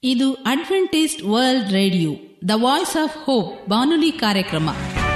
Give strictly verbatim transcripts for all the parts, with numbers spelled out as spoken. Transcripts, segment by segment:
ಇದು Adventist world radio the voice of hope ಬಾನುಲಿ ಕಾರ್ಯಕ್ರಮ.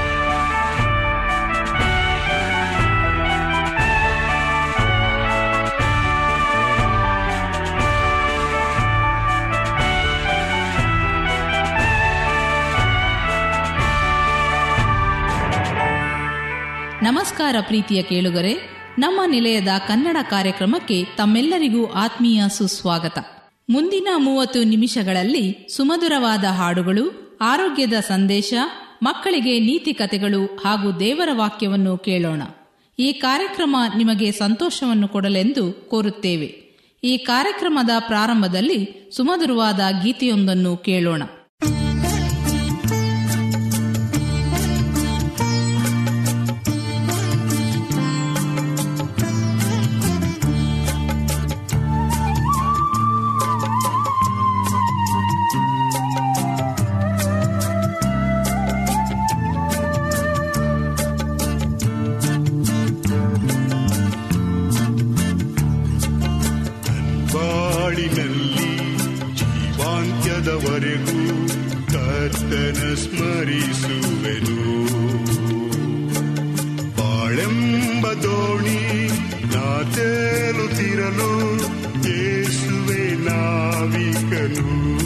ನಮಸ್ಕಾರ ಪ್ರೀತಿಯ ಕೇಳುಗರೆ, ನಮ್ಮ ನಿಲಯದ ಕನ್ನಡ ಕಾರ್ಯಕ್ರಮಕ್ಕೆ ತಮ್ಮೆಲ್ಲರಿಗೂ ಆತ್ಮೀಯ ಸುಸ್ವಾಗತ. ಮುಂದಿನ ಮೂವತ್ತು ನಿಮಿಷಗಳಲ್ಲಿ ಸುಮಧುರವಾದ ಹಾಡುಗಳು, ಆರೋಗ್ಯದ ಸಂದೇಶ, ಮಕ್ಕಳಿಗೆ ನೀತಿ ಕಥೆಗಳು ಹಾಗೂ ದೇವರ ವಾಕ್ಯವನ್ನು ಕೇಳೋಣ. ಈ ಕಾರ್ಯಕ್ರಮ ನಿಮಗೆ ಸಂತೋಷವನ್ನು ಕೊಡಲೆಂದು ಕೋರುತ್ತೇವೆ. ಈ ಕಾರ್ಯಕ್ರಮದ ಪ್ರಾರಂಭದಲ್ಲಿ ಸುಮಧುರವಾದ ಗೀತೆಯೊಂದನ್ನು ಕೇಳೋಣ. ಜೀವಾಂತ್ಯದವರೆಗೂ ಕರ್ತನ ಸ್ಮರಿಸುವೆನು. ಬಾಳೆಂಬ ದೋಣಿ ನಾ ತೇಲುತ್ತಿರಲು ಯೇಸುವೆ ನಾವಿಕನು.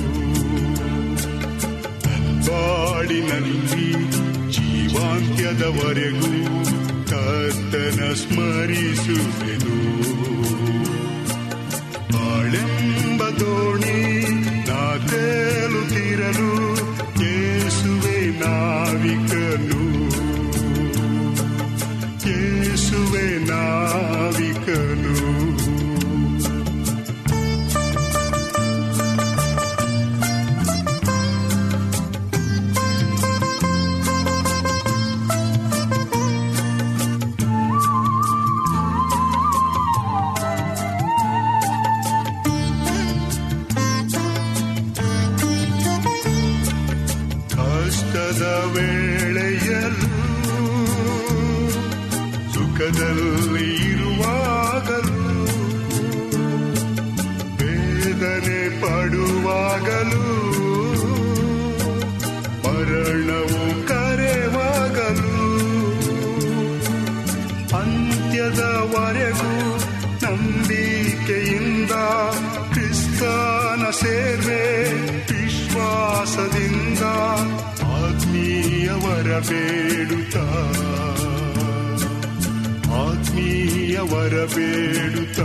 ಬಾಳಿನಲ್ಲಿ ಜೀವಾಂತ್ಯದವರೆಗೂ ಕರ್ತನ ಸ್ಮರಿಸುವೆನು. ಬಾಳೆಂಬ ದೋಣಿ ನಾ ತೇಲುತ್ತಿರಲು ಯೇಸುವೆ ನಾವಿಕನು. ಯೇಸುವೆ ನಾವಿಕನು. ವೇಳೆಯಲ್ಲೂ ಸುಖದಲ್ಲಿ ಇರುವಾಗಲೂ ವೇದನೆ ಪಡುವಾಗಲೂ ಮರಣವು ಕರೆವಾಗಲೂ ಅಂತ್ಯದವರೆಗೂ ನಂಬಿಕೆಯಿಂದ ಕ್ರಿಸ್ತನ ಸೇವೆ ವಿಶ್ವಾಸದಿಂದ ಆತ್ಮೀಯವರ ಬೇಡುತ್ತ ಆತ್ಮೀಯವರ ಬೇಡುತ್ತ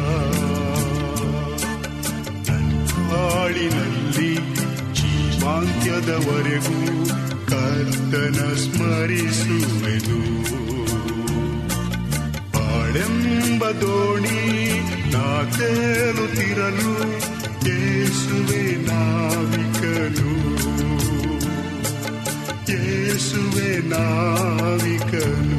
ಬಾಳಿನಲ್ಲಿ ಜೀವಾಂತ್ಯದವರೆಗೂ ಕರ್ತನ ಸ್ಮರಿಸುವೆನು. ಬಾಳೆಂಬ ದೋಣಿ ನಾ ತೇಲುತ್ತಿರಲು ಯೇಸುವೆ ನಾವಿಕನು. ಯೇಸುವೆ ನಾವಿಕನು.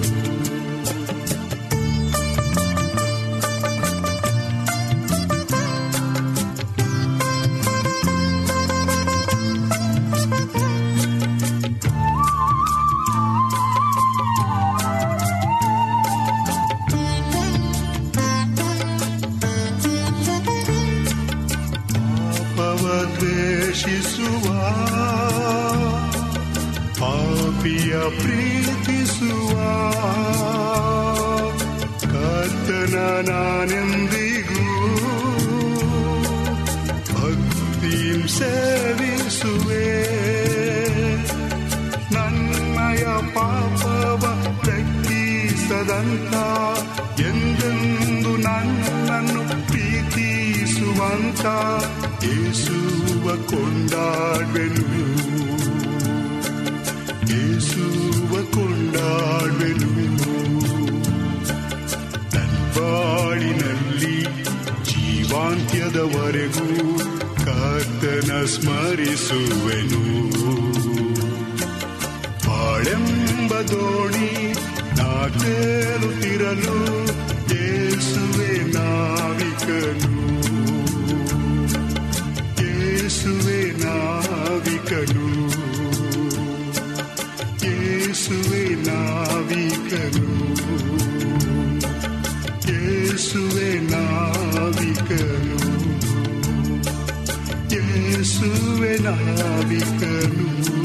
ಪಾಪವ ದ್ವೇಷಿಸುವ ಪಾಪಿಯ ಪ್ರೀತಿಸುವ ಕರ್ತನ ನಾನೆಂದಿಗೂ ಭಕ್ತಿಂ ಸೇವಿಸುವೆ. ನನ್ನಯ ಪಾಪವ ಲೆಕ್ಕಿಸದಂತ ಎಂದೆಂದು ನನ್ನನ್ನು ಪ್ರೀತಿಸುವಂತ ಯೇಸುವ ಕೊಂಡಾಡುವೆನು. ಯೇಸುವ ಕೊಂಡಾಡುವೆನು. ಬಾಳಿನಲ್ಲಿ ಜೀವಾಂತ್ಯದವರೆಗೂ ಕರ್ತನ ಸ್ಮರಿಸುವೆನು. ಬಾಳೆಂಬ ದೋಣಿ ನಾ ತೇಲುತ್ತಿರಲು ಯೇಸುವೆ ನಾವಿಕನು. ಯೇಸುವೆ ನಾವಿಕನು. ಯೇಸುವೆ ನಾವಿಕನು. ಯೇಸುವೆ ನಾವಿಕನು. ಯೇಸುವೆ ನಾವಿಕನು.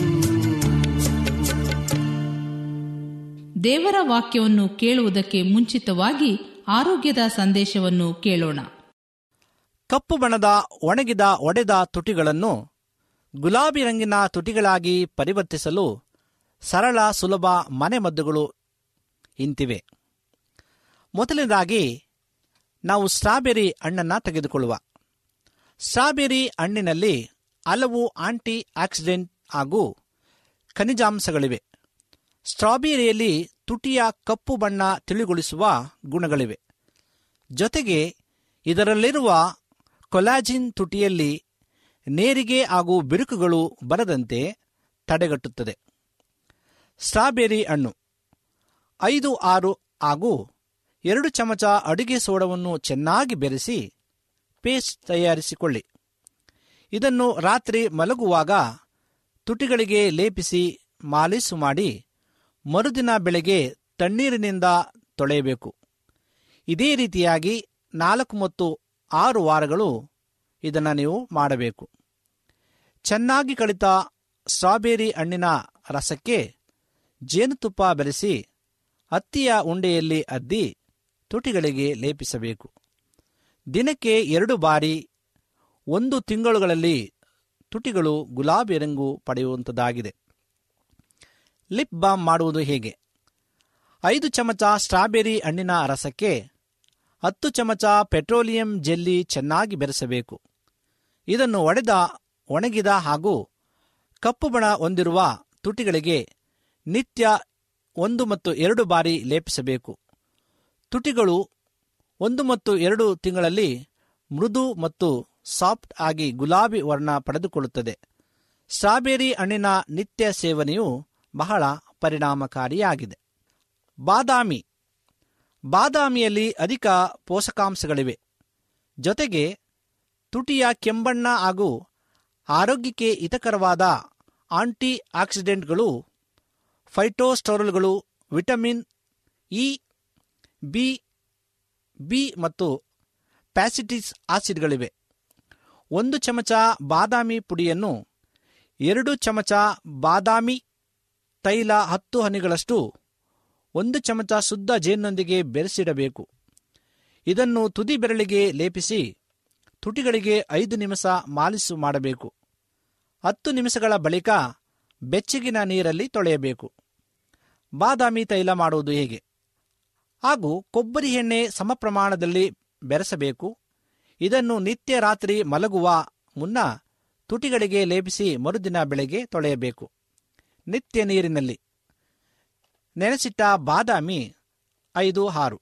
ದೇವರ ವಾಕ್ಯವನ್ನು ಕೇಳುವುದಕ್ಕೆ ಮುಂಚಿತವಾಗಿ ಆರೋಗ್ಯದ ಸಂದೇಶವನ್ನು ಕೇಳೋಣ. ಕಪ್ಪು ಬಣ್ಣದ ಒಣಗಿದ ಒಡೆದ ತುಟಿಗಳನ್ನು ಗುಲಾಬಿ ರಂಗಿನ ತುಟಿಗಳಾಗಿ ಪರಿವರ್ತಿಸಲು ಸರಳ ಸುಲಭ ಮನೆಮದ್ದುಗಳು ಇಂತಿವೆ. ಮೊದಲನೇದಾಗಿ ನಾವು ಸ್ಟ್ರಾಬೆರಿ ಹಣ್ಣನ್ನು ತೆಗೆದುಕೊಳ್ಳುವ. ಸ್ಟ್ರಾಬೆರಿ ಹಣ್ಣಿನಲ್ಲಿ ಹಲವು ಆಂಟಿ ಆಕ್ಸಿಡೆಂಟ್ ಹಾಗೂ ಖನಿಜಾಂಶಗಳಿವೆ. ಸ್ಟ್ರಾಬೆರಿಯಲ್ಲಿ ತುಟಿಯ ಕಪ್ಪು ಬಣ್ಣ ತಿಳಿಗೊಳಿಸುವ ಗುಣಗಳಿವೆ. ಜೊತೆಗೆ ಇದರಲ್ಲಿರುವ ಕೊಲಾಜಿನ್ ತುಟಿಯಲ್ಲಿ ನೇರಿಗೆ ಹಾಗೂ ಬಿರುಕುಗಳು ಬರದಂತೆ ತಡೆಗಟ್ಟುತ್ತದೆ. ಸ್ಟ್ರಾಬೆರಿ ಹಣ್ಣು ಐದು ಆರು ಹಾಗೂ ಎರಡು ಚಮಚ ಅಡುಗೆ ಸೋಡವನ್ನು ಚೆನ್ನಾಗಿ ಬೆರೆಸಿ ಪೇಸ್ಟ್ ತಯಾರಿಸಿಕೊಳ್ಳಿ. ಇದನ್ನು ರಾತ್ರಿ ಮಲಗುವಾಗ ತುಟಿಗಳಿಗೆ ಲೇಪಿಸಿ ಮಾಲೀಸು ಮಾಡಿ ಮರುದಿನ ಬೆಳಗ್ಗೆ ತಣ್ಣೀರಿನಿಂದ ತೊಳೆಯಬೇಕು. ಇದೇ ರೀತಿಯಾಗಿ ನಾಲ್ಕು ಮತ್ತು ಆರು ವಾರಗಳು ಇದನ್ನು ನೀವು ಮಾಡಬೇಕು. ಚೆನ್ನಾಗಿ ಕಳಿತ ಸ್ಟ್ರಾಬೆರಿ ಹಣ್ಣಿನ ರಸಕ್ಕೆ ಜೇನುತುಪ್ಪ ಬೆರೆಸಿ ಹತ್ತಿಯ ಉಂಡೆಯಲ್ಲಿ ಅದ್ದಿ ತುಟಿಗಳಿಗೆ ಲೇಪಿಸಬೇಕು. ದಿನಕ್ಕೆ ಎರಡು ಬಾರಿ ಒಂದು ತಿಂಗಳುಗಳಲ್ಲಿ ತುಟಿಗಳು ಗುಲಾಬಿ ರಂಗು ಪಡೆಯುವಂಥದ್ದಾಗಿದೆ. ಲಿಪ್ ಬಾಮ್ ಮಾಡುವುದು ಹೇಗೆ? ಐದು ಚಮಚ ಸ್ಟ್ರಾಬೆರಿ ಹಣ್ಣಿನ ರಸಕ್ಕೆ ಹತ್ತು ಚಮಚ ಪೆಟ್ರೋಲಿಯಂ ಜೆಲ್ಲಿ ಚೆನ್ನಾಗಿ ಬೆರೆಸಬೇಕು. ಇದನ್ನು ಒಡೆದ ಒಣಗಿದ ಹಾಗೂ ಕಪ್ಪು ಬಣ ಹೊಂದಿರುವ ತುಟಿಗಳಿಗೆ ನಿತ್ಯ ಒಂದು ಮತ್ತು ಎರಡು ಬಾರಿ ಲೇಪಿಸಬೇಕು. ತುಟಿಗಳು ಒಂದು ಮತ್ತು ಎರಡು ತಿಂಗಳಲ್ಲಿ ಮೃದು ಮತ್ತು ಸಾಫ್ಟ್ ಆಗಿ ಗುಲಾಬಿ ವರ್ಣ ಪಡೆದುಕೊಳ್ಳುತ್ತದೆ. ಸ್ಟ್ರಾಬೆರಿ ಹಣ್ಣಿನ ನಿತ್ಯ ಸೇವನೆಯು ಬಹಳ ಪರಿಣಾಮಕಾರಿಯಾಗಿದೆ. ಬಾದಾಮಿ ಬಾದಾಮಿಯಲ್ಲಿ ಅಧಿಕ ಪೋಷಕಾಂಶಗಳಿವೆ. ಜೊತೆಗೆ ತುಟಿಯ ಕೆಂಬಣ್ಣ ಹಾಗೂ ಆರೋಗ್ಯಕ್ಕೆ ಹಿತಕರವಾದ ಆಂಟಿ ಆಕ್ಸಿಡೆಂಟ್ಗಳು, ಫೈಟೋಸ್ಟೆರಾಲ್ಗಳು, ವಿಟಮಿನ್ ಇ, ಬಿ ಬಿ ಮತ್ತು ಪ್ಯಾಸಿಟಿಕ್ ಆಸಿಡ್ಗಳಿವೆ. ಒಂದು ಚಮಚ ಬಾದಾಮಿ ಪುಡಿಯನ್ನು ಎರಡು ಚಮಚ ಬಾದಾಮಿ ತೈಲ ಹತ್ತು ಹನಿಗಳಷ್ಟು ಒಂದು ಚಮಚ ಶುದ್ಧ ಜೇನಿನೊಂದಿಗೆ ಬೆರೆಸಿಡಬೇಕು. ಇದನ್ನು ತುದಿ ಬೆರಳಿಗೆ ಲೇಪಿಸಿ ತುಟಿಗಳಿಗೆ ಐದು ನಿಮಿಷ ಮಾಲಿಸು ಮಾಡಬೇಕು. ಹತ್ತು ನಿಮಿಷಗಳ ಬಳಿಕ ಬೆಚ್ಚಗಿನ ನೀರಲ್ಲಿ ತೊಳೆಯಬೇಕು. ಬಾದಾಮಿ ತೈಲ ಮಾಡುವುದು ಹೇಗೆ? ಹಾಗೂ ಕೊಬ್ಬರಿ ಎಣ್ಣೆ ಸಮ ಪ್ರಮಾಣದಲ್ಲಿ ಬೆರೆಸಬೇಕು. ಇದನ್ನು ನಿತ್ಯ ರಾತ್ರಿ ಮಲಗುವ ಮುನ್ನ ತುಟಿಗಳಿಗೆ ಲೇಪಿಸಿ ಮರುದಿನ ಬೆಳಗ್ಗೆ ತೊಳೆಯಬೇಕು. ನಿತ್ಯ ನೀರಿನಲ್ಲಿ ನೆನೆಸಿಟ್ಟ ಬಾದಾಮಿ ಐದು ಆರು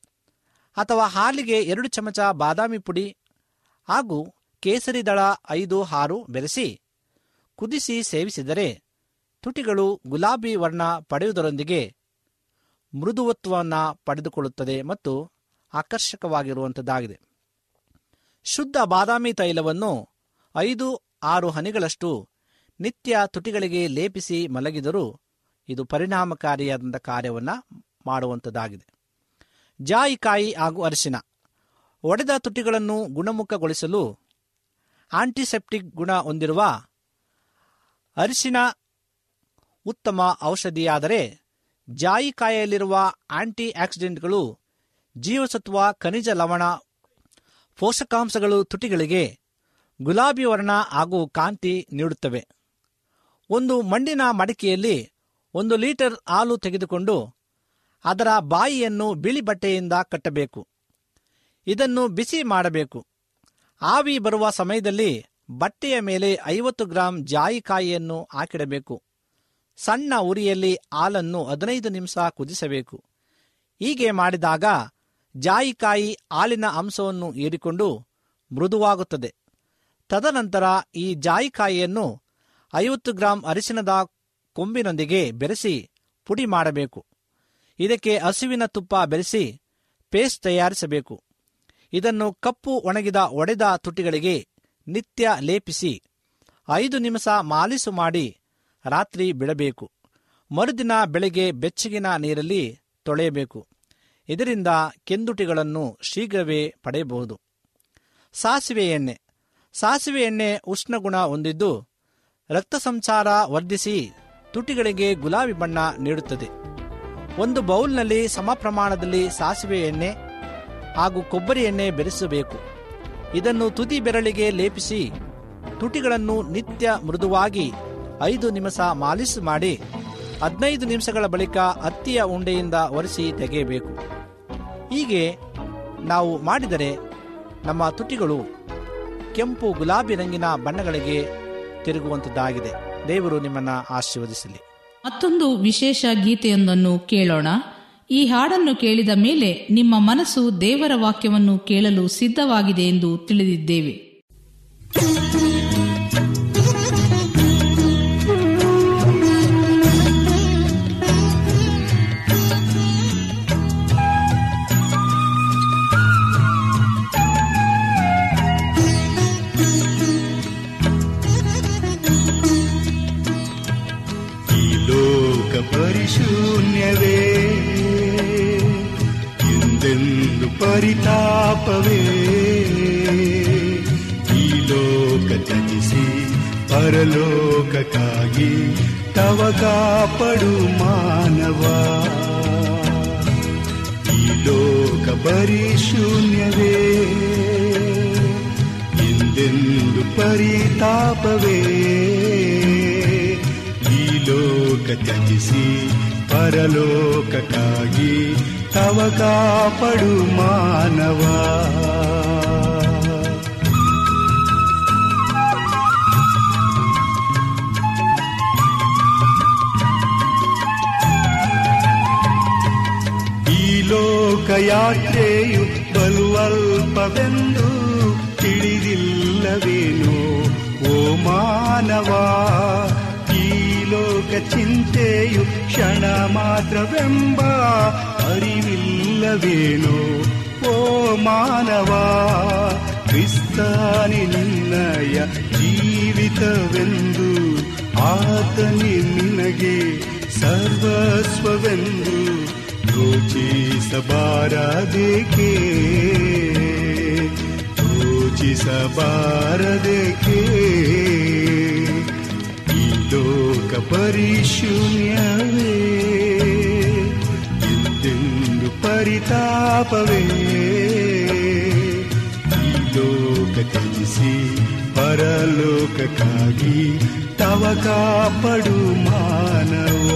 ಅಥವಾ ಹಾಲಿಗೆ ಎರಡು ಚಮಚ ಬಾದಾಮಿ ಪುಡಿ ಹಾಗೂ ಕೇಸರಿ ದಳ ಐದು ಆರು ಬೆರೆಸಿ ಕುದಿಸಿ ಸೇವಿಸಿದರೆ ತುಟಿಗಳು ಗುಲಾಬಿ ವರ್ಣ ಪಡೆಯುವುದರೊಂದಿಗೆ ಮೃದುವತ್ವವನ್ನು ಪಡೆದುಕೊಳ್ಳುತ್ತದೆ ಮತ್ತು ಆಕರ್ಷಕವಾಗಿರುವಂಥದ್ದಾಗಿದೆ. ಶುದ್ಧ ಬಾದಾಮಿ ತೈಲವನ್ನು ಐದು ಆರು ಹನಿಗಳಷ್ಟು ನಿತ್ಯ ತುಟಿಗಳಿಗೆ ಲೇಪಿಸಿ ಮಲಗಿದರೂ ಇದು ಪರಿಣಾಮಕಾರಿಯಾದಂಥ ಕಾರ್ಯವನ್ನು ಮಾಡುವಂಥದ್ದಾಗಿದೆ. ಜಾಯಿಕಾಯಿ ಹಾಗೂ ಅರಿಶಿನ ಒಡೆದ ತುಟಿಗಳನ್ನು ಗುಣಮುಖಗೊಳಿಸಲು ಆಂಟಿಸೆಪ್ಟಿಕ್ ಗುಣ ಹೊಂದಿರುವ ಅರಿಶಿನ ಉತ್ತಮ ಔಷಧಿಯಾದರೆ, ಜಾಯಿಕಾಯಿಯಲ್ಲಿರುವ ಆಂಟಿ ಆಕ್ಸಿಡೆಂಟ್ಗಳು, ಜೀವಸತ್ವ, ಖನಿಜ ಲವಣ, ಪೋಷಕಾಂಶಗಳು ತುಟಿಗಳಿಗೆ ಗುಲಾಬಿ ವರ್ಣ ಹಾಗೂ ಕಾಂತಿ ನೀಡುತ್ತವೆ. ಒಂದು ಮಣ್ಣಿನ ಮಡಿಕೆಯಲ್ಲಿ ಒಂದು ಲೀಟರ್ ಹಾಲು ತೆಗೆದುಕೊಂಡು ಅದರ ಬಾಯಿಯನ್ನು ಬಿಳಿ ಬಟ್ಟೆಯಿಂದ ಕಟ್ಟಬೇಕು. ಇದನ್ನು ಬಿಸಿ ಮಾಡಬೇಕು. ಆವಿ ಬರುವ ಸಮಯದಲ್ಲಿ ಬಟ್ಟೆಯ ಮೇಲೆ ಐವತ್ತು ಗ್ರಾಂ ಜಾಯಿಕಾಯಿಯನ್ನು ಹಾಕಿಡಬೇಕು. ಸಣ್ಣ ಉರಿಯಲ್ಲಿ ಹಾಲನ್ನು ಹದಿನೈದು ನಿಮಿಷ ಕುದಿಸಬೇಕು. ಹೀಗೆ ಮಾಡಿದಾಗ ಜಾಯಿಕಾಯಿ ಹಾಲಿನ ಅಂಶವನ್ನು ಹೀರಿಕೊಂಡು ಮೃದುವಾಗುತ್ತದೆ. ತದನಂತರ ಈ ಜಾಯಿಕಾಯಿಯನ್ನು ಐವತ್ತು ಗ್ರಾಂ ಅರಿಶಿನದ ಕೊಂಬಿನೊಂದಿಗೆ ಬೆರೆಸಿ ಪುಡಿ ಮಾಡಬೇಕು. ಇದಕ್ಕೆ ಹಸುವಿನ ತುಪ್ಪ ಬೆರೆಸಿ ಪೇಸ್ಟ್ ತಯಾರಿಸಬೇಕು. ಇದನ್ನು ಕಪ್ಪು ಒಣಗಿದ ಒಡೆದ ತುಟಿಗಳಿಗೆ ನಿತ್ಯ ಲೇಪಿಸಿ ಐದು ನಿಮಿಷ ಮಾಲಿಸು ಮಾಡಿ ರಾತ್ರಿ ಬಿಡಬೇಕು. ಮರುದಿನ ಬೆಳಗ್ಗೆ ಬೆಚ್ಚಗಿನ ನೀರಲ್ಲಿ ತೊಳೆಯಬೇಕು. ಇದರಿಂದ ಕೆಂದುಟಿಗಳನ್ನು ಶೀಘ್ರವೇ ಪಡೆಯಬಹುದು. ಸಾಸಿವೆ ಎಣ್ಣೆ ಸಾಸಿವೆ ಎಣ್ಣೆ ಉಷ್ಣಗುಣ ಹೊಂದಿದ್ದು ರಕ್ತ ಸಂಚಾರ ವರ್ಧಿಸಿ ತುಟಿಗಳಿಗೆ ಗುಲಾಬಿ ಬಣ್ಣ ನೀಡುತ್ತದೆ. ಒಂದು ಬೌಲ್ನಲ್ಲಿ ಸಮ ಪ್ರಮಾಣದಲ್ಲಿ ಸಾಸಿವೆ ಎಣ್ಣೆ ಹಾಗೂ ಕೊಬ್ಬರಿ ಎಣ್ಣೆ ಬೆರೆಸಬೇಕು. ಇದನ್ನು ತುದಿ ಬೆರಳಿಗೆ ಲೇಪಿಸಿ ತುಟಿಗಳನ್ನು ನಿತ್ಯ ಮೃದುವಾಗಿ ಐದು ನಿಮಿಷ ಮಾಲಿಶ್ ಮಾಡಿ ಹದಿನೈದು ನಿಮಿಷಗಳ ಬಳಿಕ ಹತ್ತಿಯ ಉಂಡೆಯಿಂದ ಒರೆಸಿ ತೆಗೆಯಬೇಕು. ಹೀಗೆ ನಾವು ಮಾಡಿದರೆ ನಮ್ಮ ತುಟಿಗಳು ಕೆಂಪು ಗುಲಾಬಿ ರಂಗಿನ ಬಣ್ಣಗಳಿಗೆ ತಿರುಗುವಂಥದ್ದಾಗಿದೆ. ದೇವರು ನಿಮ್ಮನ್ನು ಆಶೀರ್ವದಿಸಲಿ. ಮತ್ತೊಂದು ವಿಶೇಷ ಗೀತೆಯೊಂದನ್ನು ಕೇಳೋಣ. ಈ ಹಾಡನ್ನು ಕೇಳಿದ ಮೇಲೆ ನಿಮ್ಮ ಮನಸ್ಸು ದೇವರ ವಾಕ್ಯವನ್ನು ಕೇಳಲು ಸಿದ್ಧವಾಗಿದೆ ಎಂದು ತಿಳಿದಿದ್ದೇವೆ. ಪರಿಶೂನ್ಯವೇ ಎಂದೆಂದು ಪರಿತಾಪವೇ, ಈ ಲೋಕ ತ್ಯಜಿಸಿ ಪರಲೋಕಕ್ಕಾಗಿ ತವ ಕಾಪಡು ಮಾನವ. ಈ ಲೋಕ ಪರಿಶೂನ್ಯವೇ ಎಂದೆಂದು ಪರಿತಾಪವೇ, ಲೋಕ ತ್ಯಜಿಸಿ ಪರಲೋಕಕ್ಕಾಗಿ ತವ ಕಾಪಡು ಮಾನವ. ಈ ಲೋಕ ಯಾತ್ರೆಯು ಬಲುವಲ್ಪವೆಂದು ತಿಳಿದಿಲ್ಲವೇನೋ ಓ ಮಾನವ. ಲೋಕ ಚಿಂತೆಯು ಕ್ಷಣ ಮಾತ್ರವೆಂಬ ಅರಿವಿಲ್ಲವೇನೋ ಓ ಮಾನವ. ಕ್ರಿಸ್ತನೇ ನಿನ್ನಯ ಜೀವಿತವೆಂದು ಆತನೇ ನಿನಗೆ ಸರ್ವಸ್ವವೆಂದು ಯೋಚಿಸಬಾರದೇಕೆ, ಯೋಚಿಸಬಾರದೇಕೆ. ಲೋಕ ಪರಿಶೂನ್ಯವೇ ಎಂದೆಂದು ಪರಿತಾಪವೇ, ಈ ಲೋಕ ತ್ಯಜಿಸಿ ಪರಲೋಕಕ್ಕಾಗಿ ತವ ಕಾಪಡು ಮಾನವ.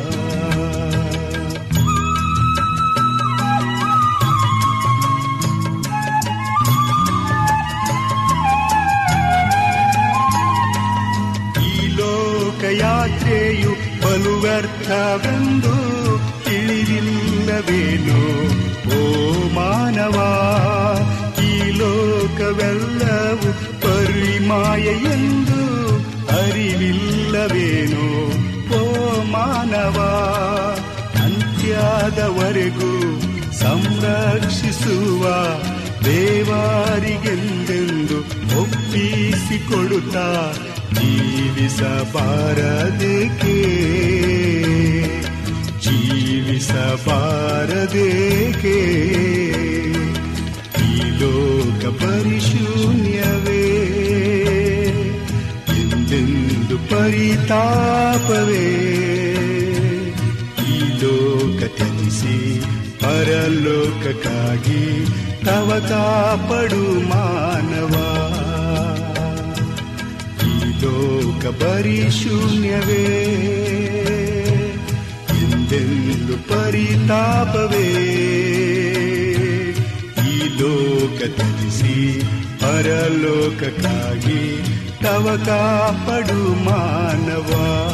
ಯಾತ್ರೆಯು ಬಲು ವ್ಯರ್ಥವೆಂದು ತಿಳಿದಿಲ್ಲವೇನೋ ಓ ಮಾನವ. ಈ ಲೋಕವೆಲ್ಲವೂ ಪರಿಮಾಯ ಎಂದು ಅರಿವಿಲ್ಲವೇನೋ ಓ ಮಾನವ. ಅಂತ್ಯದವರೆಗೂ ಸಂರಕ್ಷಿಸುವ ದೇವರಿಗೆಂದೆಂದು ಒಪ್ಪಿಸಿಕೊಡುತ್ತಾ ಜೀವಿಸಬಾರದೇಕೆ, ಜೀವಿಸಬಾರದೇಕೆ. ಈ ಲೋಕ ಪರಿಶೂನ್ಯವೇ ಎಂದೆಂದು ಪರಿತಾಪವೇ, ಈ ಲೋಕ ತ್ಯಜಿಸಿ ಪರಲೋಕಕ್ಕಾಗಿ ತವ ಕಾಪಡು ಮಾನವ. ಲೋಕ ಪರಿಶೂನ್ಯವೇ ಎಂದೆಂದು ಪರಿತಾಪವೇ, ಈ ಲೋಕ ತ್ಯಜಿಸಿ ಪರಲೋಕಕ್ಕಾಗಿ ತವ ಕಾಪಡು ಮಾನವ.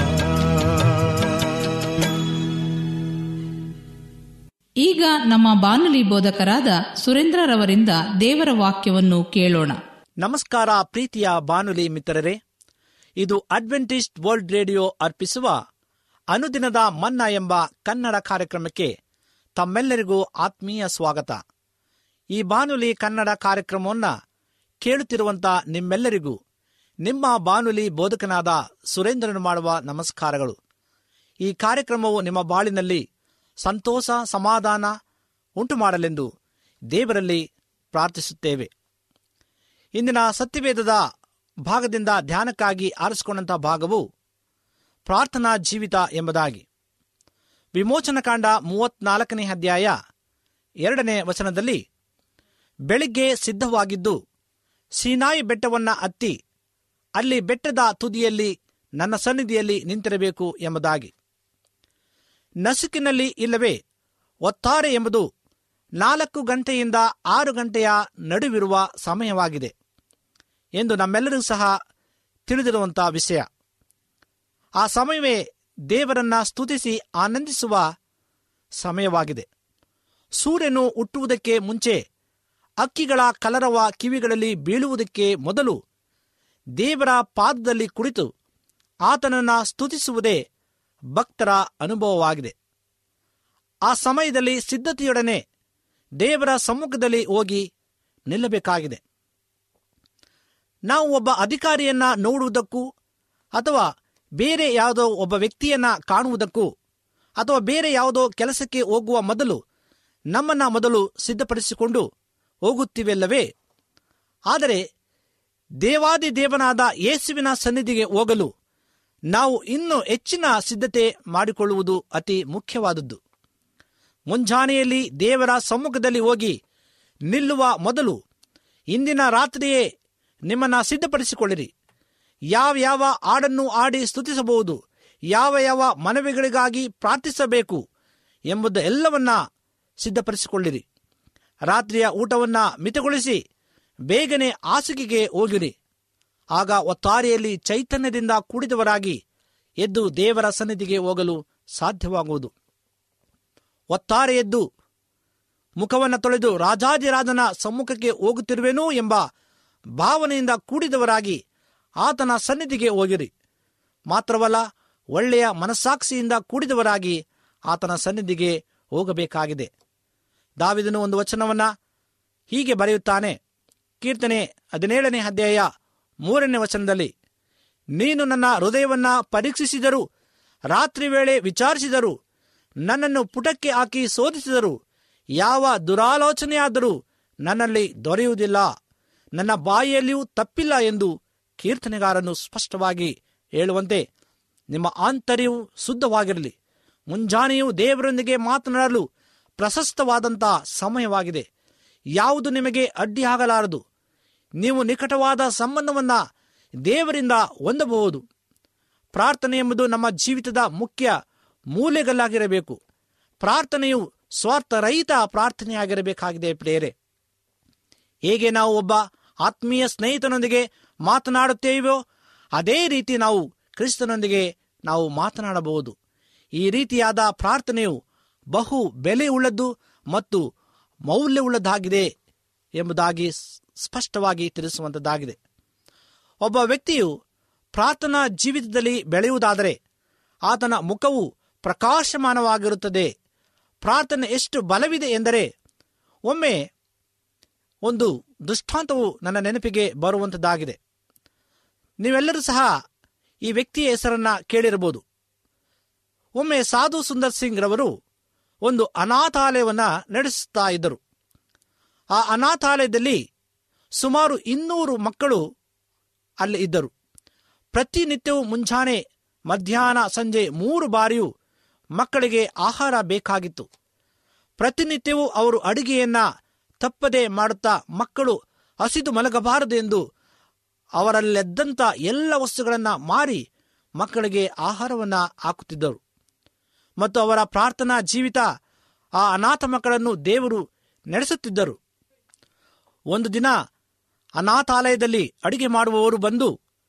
ಈಗ ನಮ್ಮ ಬಾನುಲಿ ಬೋಧಕರಾದ ಸುರೇಂದ್ರರವರಿಂದ ದೇವರ ವಾಕ್ಯವನ್ನು ಕೇಳೋಣ. ನಮಸ್ಕಾರ ಪ್ರೀತಿಯ ಬಾನುಲಿ ಮಿತ್ರರೇ, ಇದು ಅಡ್ವೆಂಟಿಸ್ಟ್ ವರ್ಲ್ಡ್ ರೇಡಿಯೋ ಅರ್ಪಿಸುವ ಅನುದಿನದ ಮನ್ನಾ ಎಂಬ ಕನ್ನಡ ಕಾರ್ಯಕ್ರಮಕ್ಕೆ ತಮ್ಮೆಲ್ಲರಿಗೂ ಆತ್ಮೀಯ ಸ್ವಾಗತ. ಈ ಬಾನುಲಿ ಕನ್ನಡ ಕಾರ್ಯಕ್ರಮವನ್ನು ಕೇಳುತ್ತಿರುವಂಥ ನಿಮ್ಮೆಲ್ಲರಿಗೂ ನಿಮ್ಮ ಬಾನುಲಿ ಬೋಧಕನಾದ ಸುರೇಂದ್ರನು ಮಾಡುವ ನಮಸ್ಕಾರಗಳು. ಈ ಕಾರ್ಯಕ್ರಮವು ನಿಮ್ಮ ಬಾಳಿನಲ್ಲಿ ಸಂತೋಷ ಸಮಾಧಾನ ಉಂಟು ಮಾಡಲೆಂದು ದೇವರಲ್ಲಿ ಪ್ರಾರ್ಥಿಸುತ್ತೇವೆ. ಇಂದಿನ ಸತ್ಯವೇದದ ಭಾಗದಿಂದ ಧ್ಯಾನಕ್ಕಾಗಿ ಆರಿಸಿಕೊಂಡಂಥ ಭಾಗವು ಪ್ರಾರ್ಥನಾ ಜೀವಿತ ಎಂಬುದಾಗಿ. ವಿಮೋಚನಕಾಂಡ ಮೂವತ್ನಾಲ್ಕನೇ ಅಧ್ಯಾಯ ಎರಡನೇ ವಚನದಲ್ಲಿ, ಬೆಳಿಗ್ಗೆ ಸಿದ್ಧವಾಗಿದ್ದು ಸೀನಾಯಿ ಬೆಟ್ಟವನ್ನು ಹತ್ತಿ ಅಲ್ಲಿ ಬೆಟ್ಟದ ತುದಿಯಲ್ಲಿ ನನ್ನ ಸನ್ನಿಧಿಯಲ್ಲಿ ನಿಂತಿರಬೇಕು ಎಂಬುದಾಗಿ. ನಸುಕಿನಲ್ಲಿ ಇಲ್ಲವೇ ಒತ್ತಾರೆ ಎಂಬುದು ನಾಲ್ಕು ಗಂಟೆಯಿಂದ ಆರು ಗಂಟೆಯ ನಡುವಿರುವ ಸಮಯವಾಗಿದೆ ಎಂದು ನಮ್ಮೆಲ್ಲರಿಗೂ ಸಹ ತಿಳಿದಿರುವಂಥ ವಿಷಯ. ಆ ಸಮಯವೇ ದೇವರನ್ನ ಸ್ತುತಿಸಿ ಆನಂದಿಸುವ ಸಮಯವಾಗಿದೆ. ಸೂರ್ಯನು ಹುಟ್ಟುವುದಕ್ಕೆ ಮುಂಚೆ ಅಕ್ಕಿಗಳ ಕಲರವ ಕಿವಿಗಳಲ್ಲಿ ಬೀಳುವುದಕ್ಕೆ ಮೊದಲು ದೇವರ ಪಾದದಲ್ಲಿ ಕುಳಿತು ಆತನನ್ನು ಸ್ತುತಿಸುವುದೇ ಭಕ್ತರ ಅನುಭವವಾಗಿದೆ. ಆ ಸಮಯದಲ್ಲಿ ಸಿದ್ಧತೆಯೊಡನೆ ದೇವರ ಸಮ್ಮುಖದಲ್ಲಿ ಹೋಗಿ ನಿಲ್ಲಬೇಕಾಗಿದೆ. ನಾವು ಒಬ್ಬ ಅಧಿಕಾರಿಯನ್ನ ನೋಡುವುದಕ್ಕೂ ಅಥವಾ ಬೇರೆ ಯಾವುದೋ ಒಬ್ಬ ವ್ಯಕ್ತಿಯನ್ನ ಕಾಣುವುದಕ್ಕೂ ಅಥವಾ ಬೇರೆ ಯಾವುದೋ ಕೆಲಸಕ್ಕೆ ಹೋಗುವ ಮೊದಲು ನಮ್ಮನ್ನ ಮೊದಲು ಸಿದ್ಧಪಡಿಸಿಕೊಂಡು ಹೋಗುತ್ತೀವಲ್ಲವೇ? ಆದರೆ ದೇವಾದಿ ದೇವನಾದ ಯೇಸುವಿನ ಸನ್ನಿಧಿಗೆ ಹೋಗಲು ನಾವು ಇನ್ನೂ ಹೆಚ್ಚಿನ ಸಿದ್ಧತೆ ಮಾಡಿಕೊಳ್ಳುವುದು ಅತಿ ಮುಖ್ಯವಾದದ್ದು. ಮುಂಜಾನೆಯಲ್ಲಿ ದೇವರ ಸಮ್ಮುಖದಲ್ಲಿ ಹೋಗಿ ನಿಲ್ಲುವ ಮೊದಲು ಇಂದಿನ ರಾತ್ರಿಯೇ ನಿಮ್ಮನ್ನು ಸಿದ್ಧಪಡಿಸಿಕೊಳ್ಳಿರಿ. ಯಾವ ಯಾವ ಹಾಡನ್ನು ಹಾಡಿ ಸ್ತುತಿಸಬಹುದು, ಯಾವ ಯಾವ ಮನವಿಗಳಿಗಾಗಿ ಪ್ರಾರ್ಥಿಸಬೇಕು ಎಂಬುದು ಎಲ್ಲವನ್ನ ಸಿದ್ಧಪಡಿಸಿಕೊಳ್ಳಿರಿ. ರಾತ್ರಿಯ ಊಟವನ್ನು ಮಿತಗೊಳಿಸಿ ಬೇಗನೆ ಹಾಸಿಗೆಗೆ ಹೋಗಿರಿ. ಆಗ ಒತ್ತಾರೆಯಲ್ಲಿ ಚೈತನ್ಯದಿಂದ ಕೂಡಿದವರಾಗಿ ಎದ್ದು ದೇವರ ಸನ್ನಿಧಿಗೆ ಹೋಗಲು ಸಾಧ್ಯವಾಗುವುದು. ಒತ್ತಾರೆ ಎದ್ದು ಮುಖವನ್ನು ತೊಳೆದು ರಾಜಾದಿರಾಜನ ಸಮ್ಮುಖಕ್ಕೆ ಹೋಗುತ್ತಿರುವೆನೋ ಎಂಬ ಭಾವನೆಯಿಂದ ಕೂಡಿದವರಾಗಿ ಆತನ ಸನ್ನಿಧಿಗೆ ಹೋಗಿರಿ. ಮಾತ್ರವಲ್ಲ, ಒಳ್ಳೆಯ ಮನಸ್ಸಾಕ್ಷಿಯಿಂದ ಕೂಡಿದವರಾಗಿ ಆತನ ಸನ್ನಿಧಿಗೆ ಹೋಗಬೇಕಾಗಿದೆ. ದಾವೀದನು ಒಂದು ವಚನವನ್ನ ಹೀಗೆ ಬರೆಯುತ್ತಾನೆ. ಕೀರ್ತನೆ ಹದಿನೇಳನೇ ಅಧ್ಯಾಯ ಮೂರನೇ ವಚನದಲ್ಲಿ, ನೀನು ನನ್ನ ಹೃದಯವನ್ನ ಪರೀಕ್ಷಿಸಿದರು, ರಾತ್ರಿ ವೇಳೆ ವಿಚಾರಿಸಿದರು, ನನ್ನನ್ನು ಪುಟಕ್ಕೆ ಹಾಕಿ ಶೋಧಿಸಿದರು, ಯಾವ ದುರಾಲೋಚನೆಯಾದರೂ ನನ್ನಲ್ಲಿ ದೊರೆಯುವುದಿಲ್ಲ, ನನ್ನ ಬಾಯಿಯಲ್ಲಿಯೂ ತಪ್ಪಿಲ್ಲ ಎಂದು ಕೀರ್ತನೆಗಾರನು ಸ್ಪಷ್ಟವಾಗಿ ಹೇಳುವಂತೆ ನಿಮ್ಮ ಆಂತರ್ಯವು ಶುದ್ಧವಾಗಿರಲಿ. ಮುಂಜಾನೆಯೂ ದೇವರೊಂದಿಗೆ ಮಾತನಾಡಲು ಪ್ರಶಸ್ತವಾದಂಥ ಸಮಯವಾಗಿದೆ. ಯಾವುದು ನಿಮಗೆ ಅಡ್ಡಿಯಾಗಲಾರದು. ನೀವು ನಿಕಟವಾದ ಸಂಬಂಧವನ್ನು ದೇವರಿಂದ ಹೊಂದಬಹುದು. ಪ್ರಾರ್ಥನೆ ಎಂಬುದು ನಮ್ಮ ಜೀವಿತದ ಮುಖ್ಯ ಮೂಲೆಗಲ್ಲಾಗಿರಬೇಕು. ಪ್ರಾರ್ಥನೆಯು ಸ್ವಾರ್ಥರಹಿತ ಪ್ರಾರ್ಥನೆಯಾಗಿರಬೇಕಾಗಿದೆ. ಪ್ರಿಯರೇ, ಹೇಗೆ ನಾವು ಒಬ್ಬ ಆತ್ಮೀಯ ಸ್ನೇಹಿತನೊಂದಿಗೆ ಮಾತನಾಡುತ್ತೇವೆಯೋ ಅದೇ ರೀತಿ ನಾವು ಕ್ರಿಸ್ತನೊಂದಿಗೆ ನಾವು ಮಾತನಾಡಬಹುದು. ಈ ರೀತಿಯಾದ ಪ್ರಾರ್ಥನೆಯು ಬಹು ಬೆಲೆಯುಳ್ಳದ್ದು ಮತ್ತು ಮೌಲ್ಯವುಳ್ಳದ್ದಾಗಿದೆ ಎಂಬುದಾಗಿ ಸ್ಪಷ್ಟವಾಗಿ ತಿಳಿಸುವಂಥದ್ದಾಗಿದೆ. ಒಬ್ಬ ವ್ಯಕ್ತಿಯು ಪ್ರಾರ್ಥನಾ ಜೀವಿತದಲ್ಲಿ ಬೆಳೆಯುವುದಾದರೆ ಆತನ ಮುಖವು ಪ್ರಕಾಶಮಾನವಾಗಿರುತ್ತದೆ. ಪ್ರಾರ್ಥನೆ ಎಷ್ಟು ಬಲವಿದೆ ಎಂದರೆ, ಒಮ್ಮೆ ಒಂದು ದೃಷ್ಟಾಂತವು ನನ್ನ ನೆನಪಿಗೆ ಬರುವಂಥದ್ದಾಗಿದೆ. ನೀವೆಲ್ಲರೂ ಸಹ ಈ ವ್ಯಕ್ತಿಯ ಹೆಸರನ್ನ ಕೇಳಿರಬಹುದು. ಒಮ್ಮೆ ಸಾಧು ಸುಂದರ್ ಸಿಂಗ್ ರವರು ಒಂದು ಅನಾಥಾಲಯವನ್ನು ನಡೆಸುತ್ತಾ ಇದ್ದರು. ಆ ಅನಾಥಾಲಯದಲ್ಲಿ ಸುಮಾರು ಇನ್ನೂರು ಮಕ್ಕಳು ಅಲ್ಲಿ ಇದ್ದರು. ಪ್ರತಿನಿತ್ಯವೂ ಮುಂಜಾನೆ, ಮಧ್ಯಾಹ್ನ, ಸಂಜೆ ಮೂರು ಬಾರಿಯೂ ಮಕ್ಕಳಿಗೆ ಆಹಾರ ಬೇಕಾಗಿತ್ತು. ಪ್ರತಿನಿತ್ಯವೂ ಅವರು ಅಡುಗೆಯನ್ನ ತಪ್ಪದೆ ಮಾಡುತ್ತಾ ಮಕ್ಕಳು ಹಸಿದು ಮಲಗಬಾರದು ಎಂದು ಅವರಲ್ಲೆದ್ದಂಥ ಎಲ್ಲ ವಸ್ತುಗಳನ್ನು ಮಾರಿ ಮಕ್ಕಳಿಗೆ ಆಹಾರವನ್ನು ಹಾಕುತ್ತಿದ್ದರು. ಮತ್ತು ಅವರ ಪ್ರಾರ್ಥನಾ ಜೀವಿತ ಆ ಅನಾಥ ಮಕ್ಕಳನ್ನು ದೇವರು ನಡೆಸುತ್ತಿದ್ದರು. ಒಂದು ದಿನ ಅನಾಥಾಲಯದಲ್ಲಿ ಅಡುಗೆ ಮಾಡುವವರು ಬಂದು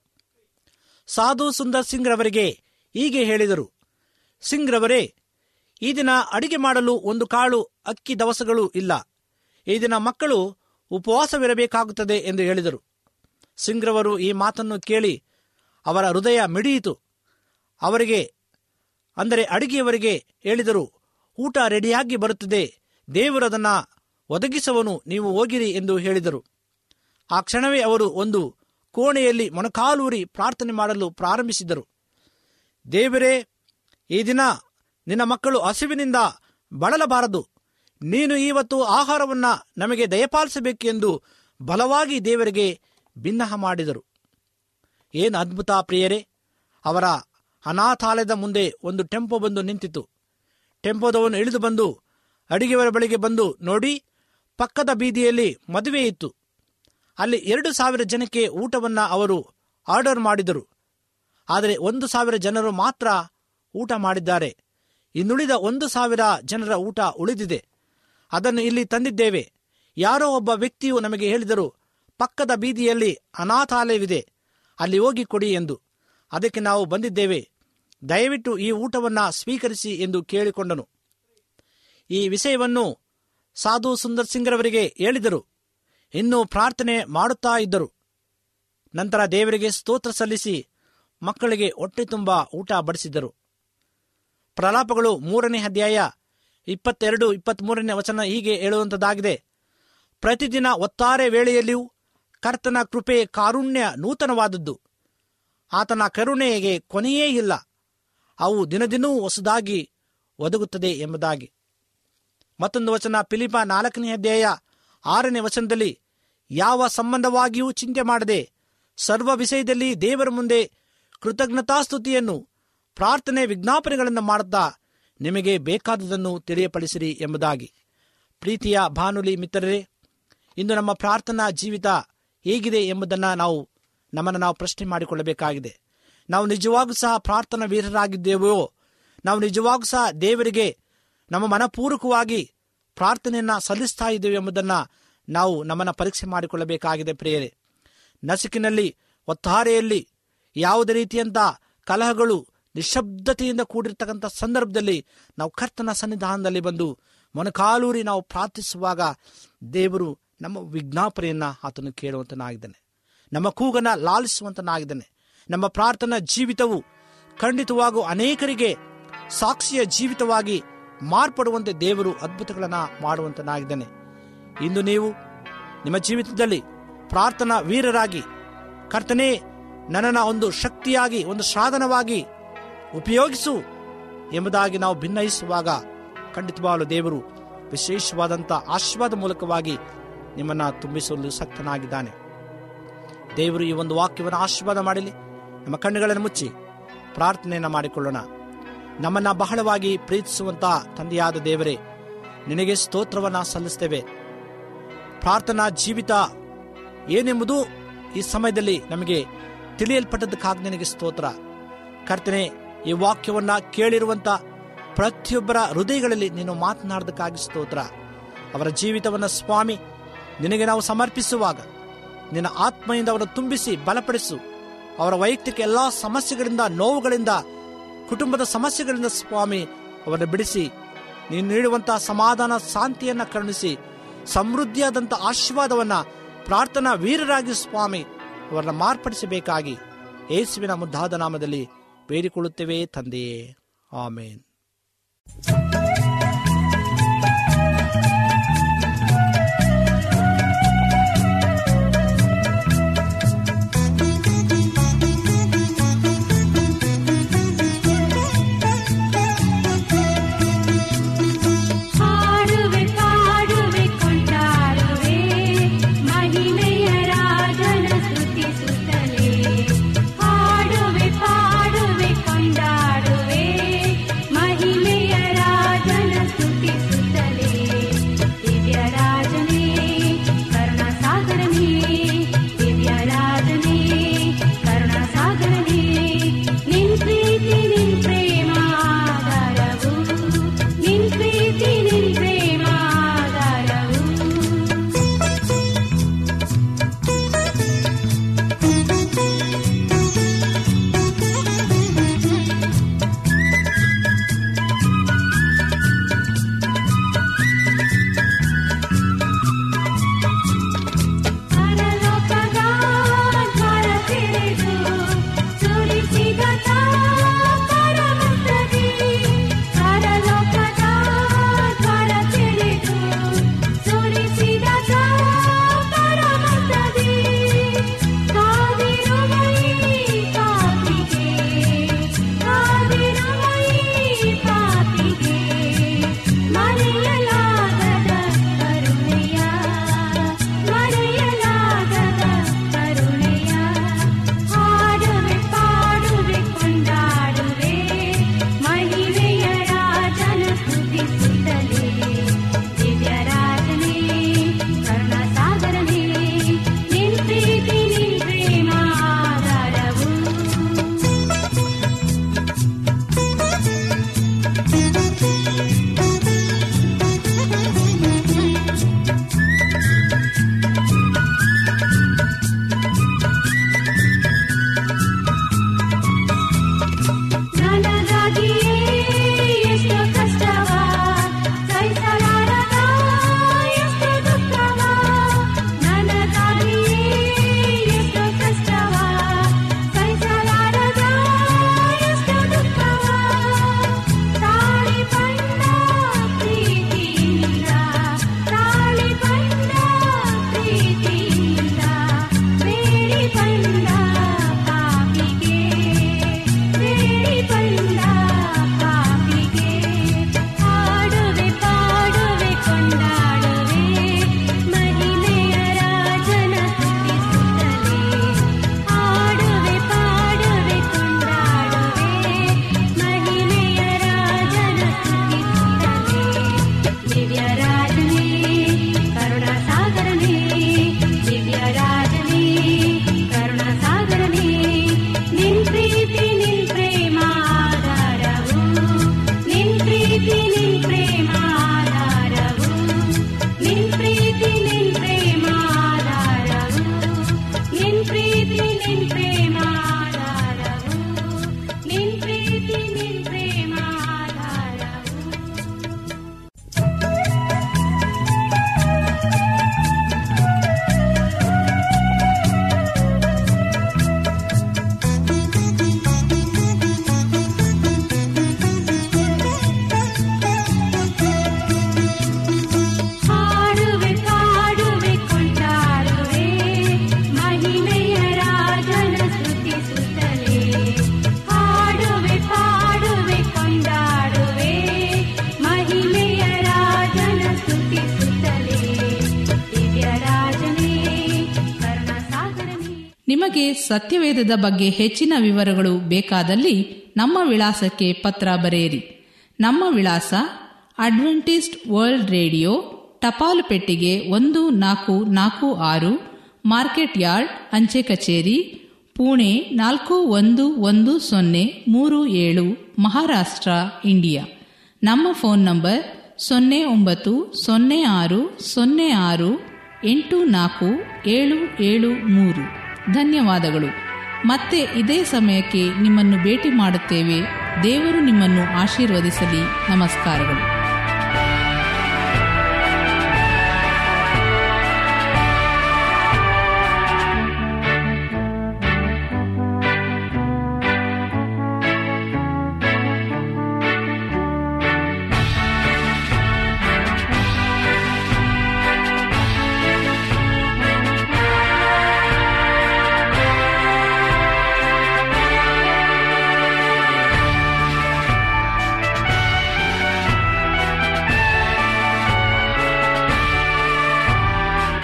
ಸಾಧು ಸುಂದರ್ ಸಿಂಗ್ ರವರಿಗೆ ಹೀಗೆ ಹೇಳಿದರು. ಸಿಂಗ್ ರವರೇ, ಈ ದಿನ ಅಡುಗೆ ಮಾಡಲು ಒಂದು ಕಾಳು ಅಕ್ಕಿ ದವಸಗಳು ಇಲ್ಲ. ಈ ದಿನ ಮಕ್ಕಳು ಉಪವಾಸವಿರಬೇಕಾಗುತ್ತದೆ ಎಂದು ಹೇಳಿದರು. ಸಿಂಗ್ ರವರು ಈ ಮಾತನ್ನು ಕೇಳಿ ಅವರ ಹೃದಯ ಮಿಡಿಯಿತು. ಅವರಿಗೆ ಅಂದರೆ ಅಡುಗೆಯವರಿಗೆ ಹೇಳಿದರು, ಊಟ ರೆಡಿಯಾಗಿ ಬರುತ್ತದೆ, ದೇವರು ಅದನ್ನು ಒದಗಿಸುವನು, ನೀವು ಹೋಗಿರಿ ಎಂದು ಹೇಳಿದರು. ಆ ಕ್ಷಣವೇ ಅವರು ಒಂದು ಕೋಣೆಯಲ್ಲಿ ಮೊಣಕಾಲೂರಿ ಪ್ರಾರ್ಥನೆ ಮಾಡಲು ಪ್ರಾರಂಭಿಸಿದರು. ದೇವರೇ, ಈ ದಿನ ನಿನ್ನ ಮಕ್ಕಳು ಹಸಿವಿನಿಂದ ಬಳಲಬಾರದು. ನೀನು ಇವತ್ತು ಆಹಾರವನ್ನು ನಮಗೆ ದಯಪಾಲಿಸಬೇಕೆಂದು ಬಲವಾಗಿ ದೇವರಿಗೆ ಭಿನ್ನಹ ಮಾಡಿದರು. ಏನು ಅದ್ಭುತ ಪ್ರಿಯರೇ! ಅವರ ಅನಾಥಾಲಯದ ಮುಂದೆ ಒಂದು ಟೆಂಪೋ ಬಂದು ನಿಂತಿತು. ಟೆಂಪೋದವನು ಇಳಿದು ಬಂದು ಅಡಿಗೆಯವರ ಬಳಿಗೆ ಬಂದು, ನೋಡಿ, ಪಕ್ಕದ ಬೀದಿಯಲ್ಲಿ ಮದುವೆ ಇತ್ತು. ಅಲ್ಲಿ ಎರಡು ಸಾವಿರ ಜನಕ್ಕೆ ಊಟವನ್ನು ಅವರು ಆರ್ಡರ್ ಮಾಡಿದರು. ಆದರೆ ಒಂದು ಸಾವಿರ ಜನರು ಮಾತ್ರ ಊಟ ಮಾಡಿದ್ದಾರೆ. ಇನ್ನುಳಿದ ಒಂದು ಸಾವಿರ ಜನರ ಊಟ ಉಳಿದಿದೆ. ಅದನ್ನು ಇಲ್ಲಿ ತಂದಿದ್ದೇವೆ. ಯಾರೋ ಒಬ್ಬ ವ್ಯಕ್ತಿಯು ನಮಗೆ ಹೇಳಿದರು, ಪಕ್ಕದ ಬೀದಿಯಲ್ಲಿ ಅನಾಥಾಲಯವಿದೆ, ಅಲ್ಲಿ ಹೋಗಿ ಕೊಡಿ ಎಂದು. ಅದಕ್ಕೆ ನಾವು ಬಂದಿದ್ದೇವೆ. ದಯವಿಟ್ಟು ಈ ಊಟವನ್ನು ಸ್ವೀಕರಿಸಿ ಎಂದು ಕೇಳಿಕೊಂಡನು. ಈ ವಿಷಯವನ್ನು ಸಾಧು ಸುಂದರ್ ಸಿಂಗ್ರವರಿಗೆ ಹೇಳಿದರು. ಇನ್ನೂ ಪ್ರಾರ್ಥನೆ ಮಾಡುತ್ತಾ ಇದ್ದರು. ನಂತರ ದೇವರಿಗೆ ಸ್ತೋತ್ರ ಸಲ್ಲಿಸಿ ಮಕ್ಕಳಿಗೆ ಹೊಟ್ಟೆ ತುಂಬ ಊಟ ಬಡಿಸಿದರು. ಪ್ರಲಾಪಗಳು ಮೂರನೇ ಅಧ್ಯಾಯ ಇಪ್ಪತ್ತೆರಡು ಇಪ್ಪತ್ತ್ಮೂರನೇ ವಚನ ಹೀಗೆ ಹೇಳುವಂಥದ್ದಾಗಿದೆ. ಪ್ರತಿದಿನ ಒತ್ತಾರೆ ವೇಳೆಯಲ್ಲಿಯೂ ಕರ್ತನ ಕೃಪೆ ಕಾರುಣ್ಯ ನೂತನವಾದದ್ದು, ಆತನ ಕರುಣೆಗೆ ಕೊನೆಯೇ ಇಲ್ಲ, ಅವು ದಿನದಿನೂ ಹೊಸದಾಗಿ ಒದಗುತ್ತದೆ ಎಂಬುದಾಗಿ. ಮತ್ತೊಂದು ವಚನ ಫಿಲಿಪ ನಾಲ್ಕನೇ ಅಧ್ಯಾಯ ಆರನೇ ವಚನದಲ್ಲಿ, ಯಾವ ಸಂಬಂಧವಾಗಿಯೂ ಚಿಂತೆ ಮಾಡದೆ ಸರ್ವ ವಿಷಯದಲ್ಲಿ ದೇವರ ಮುಂದೆ ಕೃತಜ್ಞತಾಸ್ತುತಿಯನ್ನು ಪ್ರಾರ್ಥನೆ ವಿಜ್ಞಾಪನೆಗಳನ್ನು ಮಾಡುತ್ತಾ ನಿಮಗೆ ಬೇಕಾದುದನ್ನು ತಿಳಿಯಪಡಿಸಿರಿ ಎಂಬುದಾಗಿ. ಪ್ರೀತಿಯ ಬಾನುಲಿ ಮಿತ್ರರೇ, ಇಂದು ನಮ್ಮ ಪ್ರಾರ್ಥನಾ ಜೀವಿತ ಹೇಗಿದೆ ಎಂಬುದನ್ನು ನಾವು ನಮ್ಮನ್ನು ನಾವು ಪ್ರಶ್ನೆ ಮಾಡಿಕೊಳ್ಳಬೇಕಾಗಿದೆ. ನಾವು ನಿಜವಾಗೂ ಸಹ ಪ್ರಾರ್ಥನಾ ವೀರರಾಗಿದ್ದೇವೆಯೋ? ನಾವು ನಿಜವಾಗೂ ಸಹ ದೇವರಿಗೆ ನಮ್ಮ ಮನಪೂರ್ವಕವಾಗಿ ಪ್ರಾರ್ಥನೆಯನ್ನು ಸಲ್ಲಿಸ್ತಾ ಇದ್ದೇವೆ ಎಂಬುದನ್ನು ನಾವು ನಮ್ಮನ್ನು ಪರೀಕ್ಷೆ ಮಾಡಿಕೊಳ್ಳಬೇಕಾಗಿದೆ. ಪ್ರಿಯರೇ, ನಸುಕಿನಲ್ಲಿ ಒತ್ತಾರೆಯಲ್ಲಿ ಯಾವುದೇ ರೀತಿಯಂಥ ಕಲಹಗಳು ನಿಶಬ್ದತೆಯಿಂದ ಕೂಡಿರ್ತಕ್ಕಂಥ ಸಂದರ್ಭದಲ್ಲಿ ನಾವು ಕರ್ತನ ಸನ್ನಿಧಾನದಲ್ಲಿ ಬಂದು ಮೊಣಕಾಲೂರಿ ನಾವು ಪ್ರಾರ್ಥಿಸುವಾಗ ದೇವರು ನಮ್ಮ ವಿಜ್ಞಾಪನೆಯನ್ನು ಆತನು ಕೇಳುವಂತನಾಗಿದ್ದಾನೆ, ನಮ್ಮ ಕೂಗನ್ನು ಲಾಲಿಸುವಂತನಾಗಿದ್ದಾನೆ. ನಮ್ಮ ಪ್ರಾರ್ಥನಾ ಜೀವಿತವು ಖಂಡಿತವಾಗೂ ಅನೇಕರಿಗೆ ಸಾಕ್ಷಿಯ ಜೀವಿತವಾಗಿ ಮಾರ್ಪಡುವಂತೆ ದೇವರು ಅದ್ಭುತಗಳನ್ನು ಮಾಡುವಂತನಾಗಿದ್ದಾನೆ. ಇಂದು ನೀವು ನಿಮ್ಮ ಜೀವಿತದಲ್ಲಿ ಪ್ರಾರ್ಥನಾ ವೀರರಾಗಿ, ಕರ್ತನೇ ನನ್ನನ್ನು ಒಂದು ಶಕ್ತಿಯಾಗಿ, ಒಂದು ಸಾಧನವಾಗಿ ಉಪಯೋಗಿಸು ಎಂಬುದಾಗಿ ನಾವು ಭಿನ್ನಯಿಸುವಾಗ ಖಂಡಿತವಾಗಲು ದೇವರು ವಿಶೇಷವಾದಂಥ ಆಶೀರ್ವಾದ ಮೂಲಕವಾಗಿ ನಿಮ್ಮನ್ನು ತುಂಬಿಸಲು ಶಕ್ತನಾಗಿದ್ದಾನೆ. ದೇವರು ಈ ಒಂದು ವಾಕ್ಯವನ್ನು ಆಶೀರ್ವಾದ ಮಾಡಲಿ. ನಮ್ಮ ಕಣ್ಣುಗಳನ್ನು ಮುಚ್ಚಿ ಪ್ರಾರ್ಥನೆಯನ್ನು ಮಾಡಿಕೊಳ್ಳೋಣ. ನಮ್ಮನ್ನು ಬಹಳವಾಗಿ ಪ್ರೀತಿಸುವಂಥ ತಂದೆಯಾದ ದೇವರೇ, ನಿನಗೆ ಸ್ತೋತ್ರವನ್ನು ಸಲ್ಲಿಸ್ತೇವೆ. ಪ್ರಾರ್ಥನಾ ಜೀವಿತ ಏನೆಂಬುದು ಈ ಸಮಯದಲ್ಲಿ ನಮಗೆ ತಿಳಿಯಲ್ಪಟ್ಟದಕ್ಕಾಗಿ ನಿನಗೆ ಸ್ತೋತ್ರ. ಕರ್ತನೆ, ಈ ವಾಕ್ಯವನ್ನು ಕೇಳಿರುವಂಥ ಪ್ರತಿಯೊಬ್ಬರ ಹೃದಯಗಳಲ್ಲಿ ನೀನು ಮಾತನಾಡೋದಕ್ಕಾಗಿ ಸ್ತೋತ್ರ. ಅವರ ಜೀವಿತವನ್ನು ಸ್ವಾಮಿ ನಿನಗೆ ನಾವು ಸಮರ್ಪಿಸುವಾಗ ನಿನ್ನ ಆತ್ಮೆಯಿಂದ ಅವರನ್ನು ತುಂಬಿಸಿ ಬಲಪಡಿಸು. ಅವರ ವೈಯಕ್ತಿಕ ಎಲ್ಲ ಸಮಸ್ಯೆಗಳಿಂದ, ನೋವುಗಳಿಂದ, ಕುಟುಂಬದ ಸಮಸ್ಯೆಗಳಿಂದ ಸ್ವಾಮಿ ಅವರನ್ನು ಬಿಡಿಸಿ ನೀನು ನೀಡುವಂಥ ಸಮಾಧಾನ, ಶಾಂತಿಯನ್ನು ಕರುಣಿಸಿ ಸಮೃದ್ಧಿಯಾದಂಥ ಆಶೀರ್ವಾದವನ್ನು ಪ್ರಾರ್ಥನಾ ವೀರರಾಗಿ ಸ್ವಾಮಿ ಅವರನ್ನು ಮಾರ್ಪಡಿಸಬೇಕಾಗಿ ಯೇಸುವಿನ ಮುದ್ದಾದ ನಾಮದಲ್ಲಿ ಬೇಡಿಕೊಳ್ಳುತ್ತೇವೆ ತಂದೆಯೇ, ಆಮೇನ್. ಹಾಡುವೆ ಪಾಡುವೆ ಕೊಂಡಾಡುವೆ ಮಹಿಮೆಯ ನಿಮಗೆ ಸತ್ಯವೇದದ ಬಗ್ಗೆ ಹೆಚ್ಚಿನ ವಿವರಗಳು ಬೇಕಾದಲ್ಲಿ ನಮ್ಮ ವಿಳಾಸಕ್ಕೆ ಪತ್ರ ಬರೆಯಿರಿ. ನಮ್ಮ ವಿಳಾಸ ಅಡ್ವೆಂಟಿಸ್ಟ್ ವರ್ಲ್ಡ್ ರೇಡಿಯೋ, ಟಪಾಲು ಪೆಟ್ಟಿಗೆ ಒಂದು ನಾಲ್ಕು ನಾಲ್ಕು ಆರು, ಮಾರ್ಕೆಟ್ ಯಾರ್ಡ್, ಅಂಚೆ ಕಚೇರಿ, ಪುಣೆ ನಾಲ್ಕು ಒಂದು ಒಂದು ಸೊನ್ನೆ ಮೂರು ಏಳು, ಮಹಾರಾಷ್ಟ್ರ, ಇಂಡಿಯಾ. ನಮ್ಮ ಫೋನ್ ನಂಬರ್ ಸೊನ್ನೆ ಒಂಬತ್ತು ಸೊನ್ನೆ ಆರು ಸೊನ್ನೆ ಆರು ಎಂಟು ನಾಲ್ಕು ಏಳು ಏಳು ಮೂರು. ಧನ್ಯವಾದಗಳು. ಮತ್ತೆ ಇದೇ ಸಮಯಕ್ಕೆ ನಿಮ್ಮನ್ನು ಭೇಟಿ ಮಾಡುತ್ತೇವೆ. ದೇವರು ನಿಮ್ಮನ್ನು ಆಶೀರ್ವದಿಸಲಿ. ನಮಸ್ಕಾರಗಳು.